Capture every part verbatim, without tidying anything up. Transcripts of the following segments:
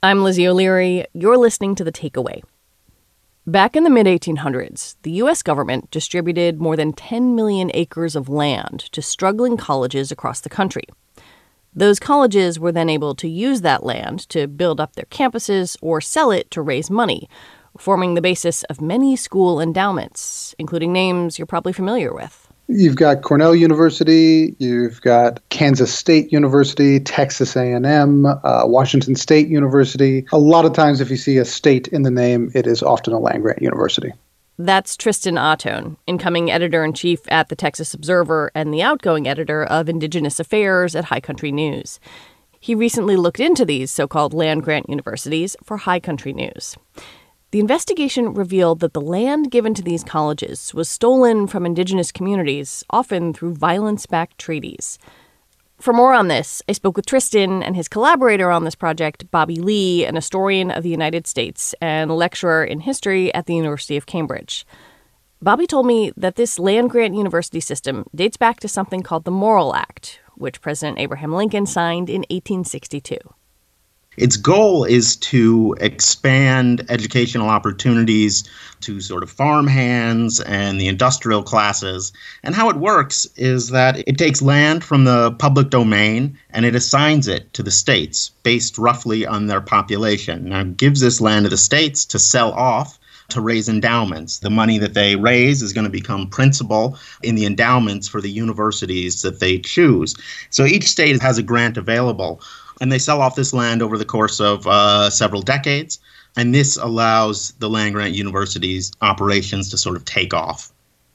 I'm Lizzie O'Leary. You're listening to The Takeaway. Back in the mid eighteen hundreds, the U S government distributed more than ten million acres of land to struggling colleges across the country. Those colleges were then able to use that land to build up their campuses or sell it to raise money, forming the basis of many school endowments, including names you're probably familiar with. You've got Cornell University, you've got Kansas State University, Texas A and M, uh, Washington State University. A lot of times if you see a state in the name, it is often a land-grant university. That's Tristan Ottone, incoming editor-in-chief at the Texas Observer and the outgoing editor of Indigenous Affairs at High Country News. He recently looked into these so-called land-grant universities for High Country News. The investigation revealed that the land given to these colleges was stolen from indigenous communities, often through violence-backed treaties. For more on this, I spoke with Tristan and his collaborator on this project, Bobby Lee, an historian of the United States and lecturer in history at the University of Cambridge. Bobby told me that this land-grant university system dates back to something called the Morrill Act, which President Abraham Lincoln signed in eighteen sixty-two. Its goal is to expand educational opportunities to sort of farmhands and the industrial classes. And how it works is that it takes land from the public domain and it assigns it to the states based roughly on their population. Now, it gives this land to the states to sell off to raise endowments. The money that they raise is going to become principal in the endowments for the universities that they choose. So each state has a grant available. And they sell off this land over the course of uh, several decades. And this allows the land-grant universities' operations to sort of take off.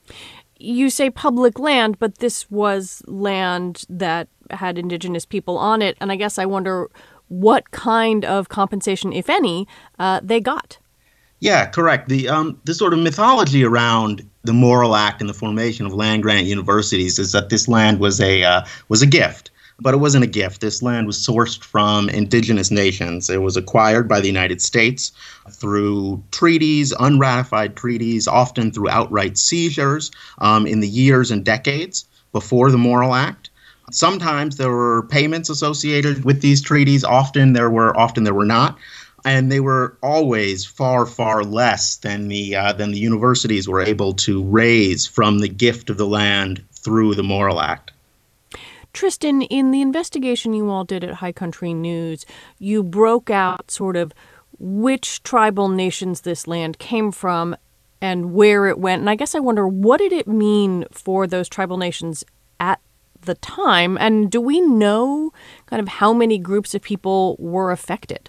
You say public land, but this was land that had indigenous people on it. And I guess I wonder what kind of compensation, if any, uh, they got. Yeah, correct. The um, the sort of mythology around the Morrill Act and the formation of land-grant universities is that this land was a uh, was a gift. But it wasn't a gift. This land was sourced from indigenous nations. It was acquired by the United States through treaties, unratified treaties, often through outright seizures um, in the years and decades before the Morrill Act. Sometimes there were payments associated with these treaties. Often there were, often there were not. And they were always far, far less than the uh, than the universities were able to raise from the gift of the land through the Morrill Act. Tristan, in the investigation you all did at High Country News, you broke out sort of which tribal nations this land came from and where it went. And I guess I wonder, what did it mean for those tribal nations at the time? And do we know kind of how many groups of people were affected?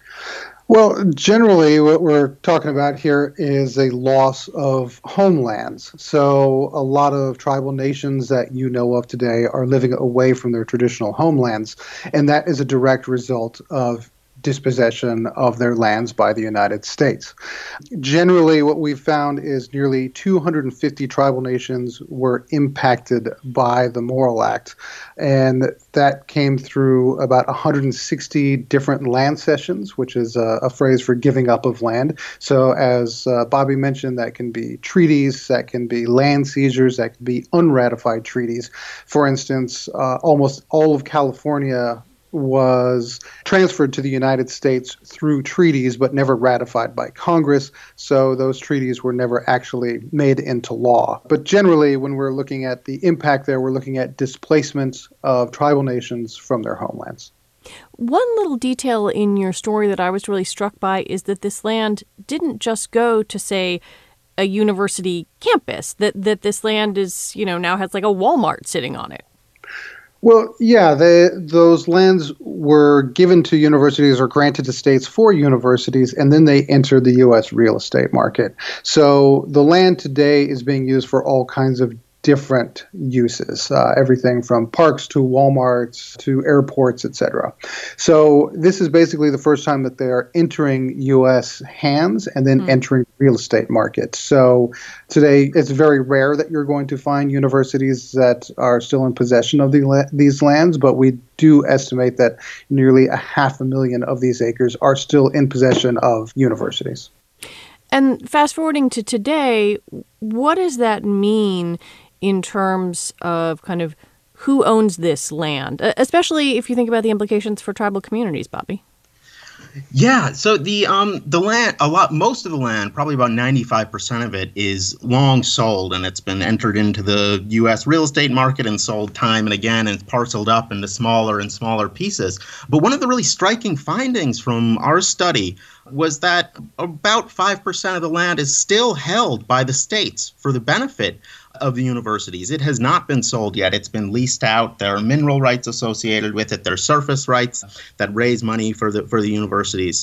Well, generally, what we're talking about here is a loss of homelands. So a lot of tribal nations that you know of today are living away from their traditional homelands, and that is a direct result of dispossession of their lands by the United States. Generally, what we've found is nearly two hundred fifty tribal nations were impacted by the Morrill Act, and that came through about one hundred sixty different land cessions, which is a, a phrase for giving up of land. So as uh, Bobby mentioned, that can be treaties, that can be land seizures, that can be unratified treaties. For instance, uh, almost all of California was transferred to the United States through treaties, but never ratified by Congress. So those treaties were never actually made into law. But generally, when we're looking at the impact there, we're looking at displacement of tribal nations from their homelands. One little detail in your story that I was really struck by is that this land didn't just go to, say, a university campus, that, that this land is, you know, now has like a Walmart sitting on it. Well, yeah, they, those lands were given to universities or granted to states for universities, and then they entered the U S real estate market. So the land today is being used for all kinds of different uses, uh, everything from parks to Walmarts to airports, et cetera. So this is basically the first time that they're entering U S hands and then mm. entering the real estate market. So today it's very rare that you're going to find universities that are still in possession of the, these lands, but we do estimate that nearly a half a million of these acres are still in possession of universities. And fast forwarding to today, what does that mean in terms of kind of who owns this land, especially if you think about the implications for tribal communities, Bobby? Yeah, so the um the land a lot most of the land, probably about ninety-five percent of it, is long sold, and it's been entered into the U S real estate market and sold time and again, and it's parceled up into smaller and smaller pieces. But one of the really striking findings from our study was that about five percent of the land is still held by the states for the benefit of the universities. It has not been sold yet. It's been leased out. There are mineral rights associated with it. There are surface rights that raise money for the for the universities.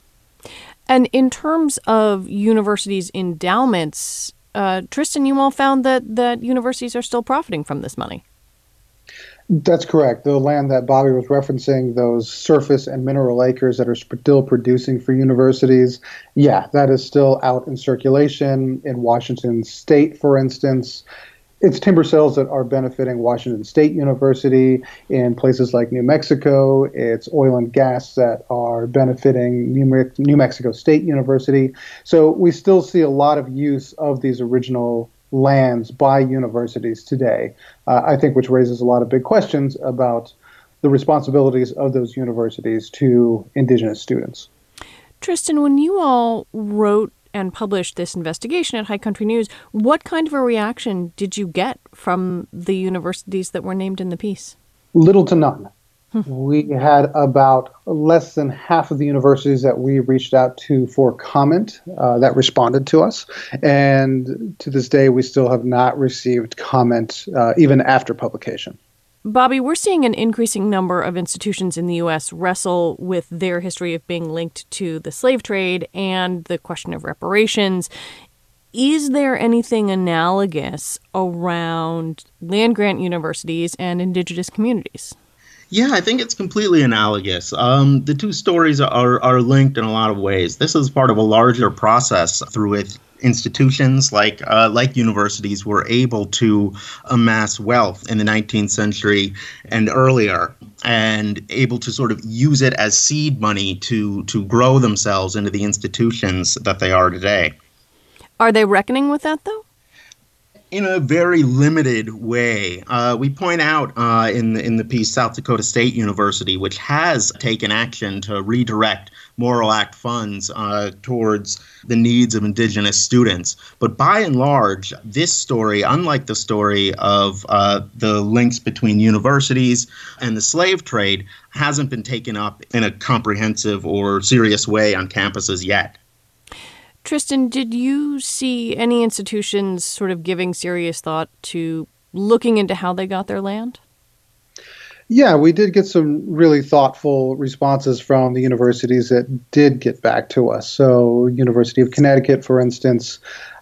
And in terms of universities' endowments, uh, Tristan, you all found that, that universities are still profiting from this money. That's correct. The land that Bobby was referencing, those surface and mineral acres that are still producing for universities, yeah, that is still out in circulation. In Washington State, for instance, it's timber sales that are benefiting Washington State University. In places like New Mexico, it's oil and gas that are benefiting New, Me- New Mexico State University. So we still see a lot of use of these original lands by universities today, uh, I think, which raises a lot of big questions about the responsibilities of those universities to Indigenous students. Tristan, when you all wrote and published this investigation at High Country News, what kind of a reaction did you get from the universities that were named in the piece? Little to none. We had about less than half of the universities that we reached out to for comment uh, that responded to us. And to this day, we still have not received comment uh, even after publication. Bobby, we're seeing an increasing number of institutions in the U S wrestle with their history of being linked to the slave trade and the question of reparations. Is there anything analogous around land-grant universities and Indigenous communities? Yeah, I think it's completely analogous. Um, the two stories are, are linked in a lot of ways. This is part of a larger process through which institutions like uh, like universities were able to amass wealth in the nineteenth century and earlier, and able to sort of use it as seed money to to grow themselves into the institutions that they are today. Are they reckoning with that, though? In a very limited way. Uh, we point out uh, in the in the piece South Dakota State University, which has taken action to redirect Morrill Act funds uh, towards the needs of Indigenous students. But by and large, this story, unlike the story of uh, the links between universities and the slave trade, hasn't been taken up in a comprehensive or serious way on campuses yet. Tristan, did you see any institutions sort of giving serious thought to looking into how they got their land? Yeah, we did get some really thoughtful responses from the universities that did get back to us. So University of Connecticut, for instance,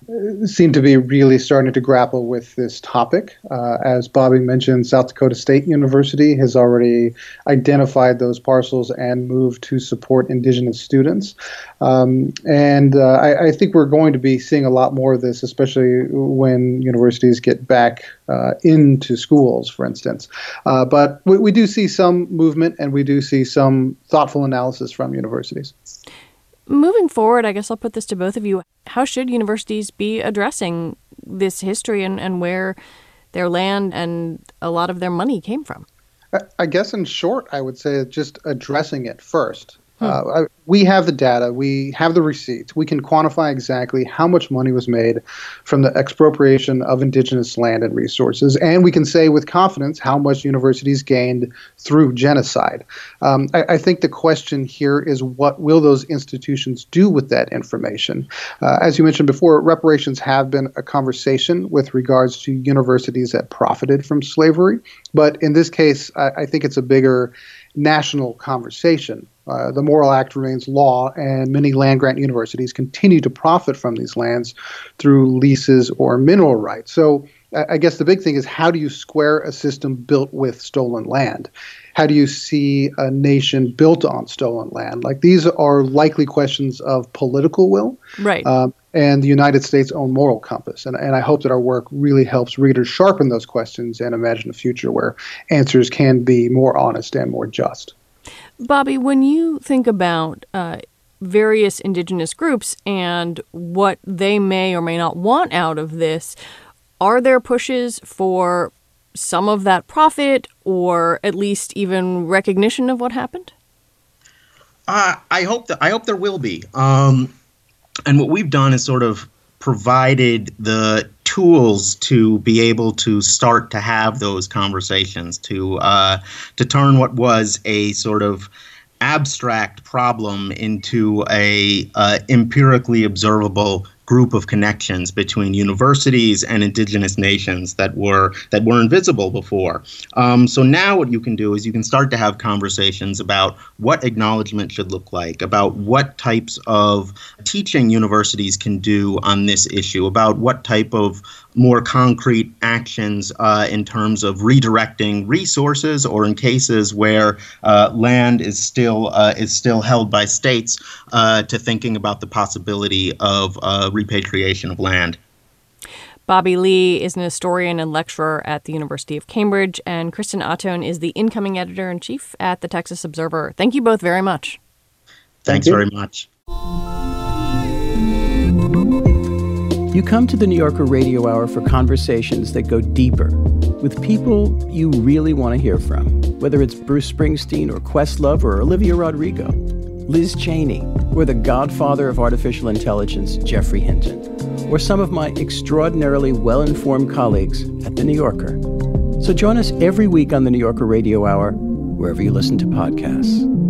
seem to be really starting to grapple with this topic. Uh, as Bobby mentioned, South Dakota State University has already identified those parcels and moved to support Indigenous students. Um, and uh, I, I think we're going to be seeing a lot more of this, especially when universities get back uh, into schools, for instance. Uh, but we, we do see some movement, and we do see some thoughtful analysis from universities. Moving forward, I guess I'll put this to both of you. How should universities be addressing this history and, and where their land and a lot of their money came from? I guess in short, I would say just addressing it first. Hmm. Uh, we have the data. We have the receipts. We can quantify exactly how much money was made from the expropriation of Indigenous land and resources. And we can say with confidence how much universities gained through genocide. Um, I, I think the question here is, what will those institutions do with that information? Uh, as you mentioned before, reparations have been a conversation with regards to universities that profited from slavery. But in this case, I, I think it's a bigger national conversation. Uh, the Morrill Act remains law, and many land-grant universities continue to profit from these lands through leases or mineral rights. So uh, I guess the big thing is, how do you square a system built with stolen land? How do you see a nation built on stolen land? Like, these are likely questions of political will, right? Um, and the United States' own moral compass. And, and I hope that our work really helps readers sharpen those questions and imagine a future where answers can be more honest and more just. Bobby, when you think about uh, various Indigenous groups and what they may or may not want out of this, are there pushes for some of that profit or at least even recognition of what happened? Uh, I hope that I hope there will be. Um, and what we've done is sort of provided the tools to be able to start to have those conversations, to uh, to turn what was a sort of abstract problem into a uh, empirically observable group of connections between universities and indigenous nations that were that were invisible before. Um, so now what you can do is you can start to have conversations about what acknowledgement should look like, about what types of teaching universities can do on this issue, about what type of more concrete actions uh, in terms of redirecting resources, or in cases where uh, land is still uh, is still held by states, uh, to thinking about the possibility of uh, repatriation of land. Bobby Lee is an historian and lecturer at the University of Cambridge, and Kristen Atone is the incoming editor-in-chief at the Texas Observer. Thank you both very much. Thanks Thank very much. You come to the New Yorker Radio Hour for conversations that go deeper with people you really want to hear from, whether it's Bruce Springsteen or Questlove or Olivia Rodrigo, Liz Cheney, or the godfather of artificial intelligence, Geoffrey Hinton, or some of my extraordinarily well-informed colleagues at The New Yorker. So join us every week on the New Yorker Radio Hour, wherever you listen to podcasts.